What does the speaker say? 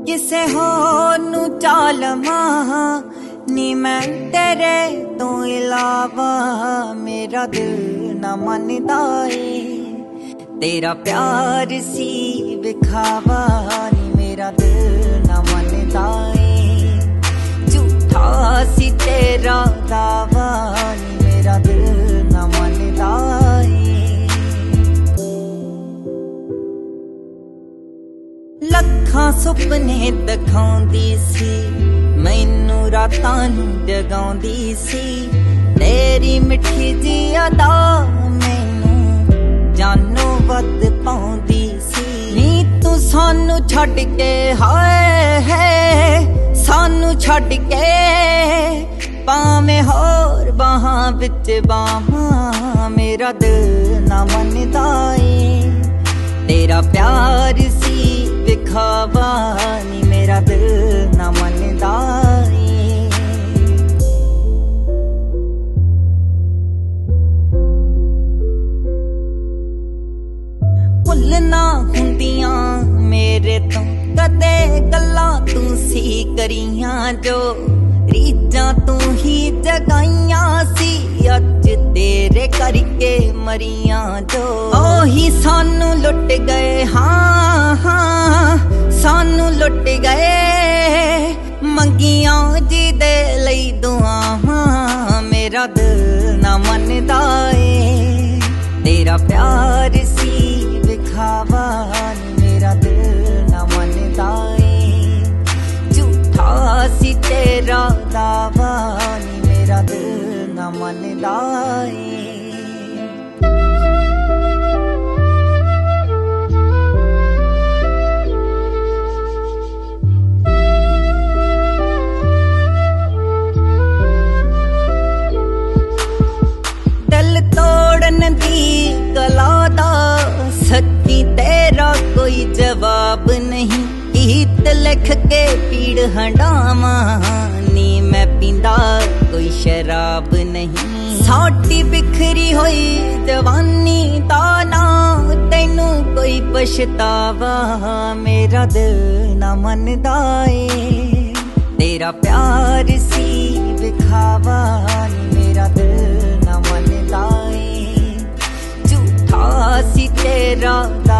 किसे होर नू चाल मां नी मैं तेरे तो इलावा मेरा दिल ना मनदा ए तेरा प्यार सी विखावा नी मेरा दिल ना मनदा ए झूठा सी तेरा दावा नी मेरा दिल ना मनदा ए लखां सुपने दिखाउंदी सी मैनू रातां नू जगाउंदी सी तेरी मिठी जी अदा मैनू जानो वध पाउंदी सी नी तू सानू छड्ड के हाय है सानू छड्ड के पावें होर बाहां विच बाहां मेरा दिल ना मनदा ए तेरा प्यार सी विखावा नी मेरा दिल ना मनदा ए भुलना हुंदियां मेरे तो कदे गल्लां तू सी करियां जो रीजां तू ही जगाइयां सी अज तेरे करके मरियां जो ओही सानू लुट गए हाँ हाँ सानू लुट गए मंगियां जी दे लई दुआवां मेरा दिल ना मनदा ए तेरा प्यार सी विखावा नी मेरा दिल ना मनदा ए झूठा सी तेरा दावा नी मेरा दिल ना मनदा ए दिल तोड़न दी कला दा सच्ची तेरा कोई जवाब नहीं गीत लिख के पीड़ हंडावा नी मैं पींदा कोई शराब नहीं साडी बिखरी होई जवानी दा ना तैनू कोई पछतावा मेरा दिल ना मनदा ए तेरा प्यार सी विखावा नी मेरा दिल ना मनदा ए झूठा सी तेरा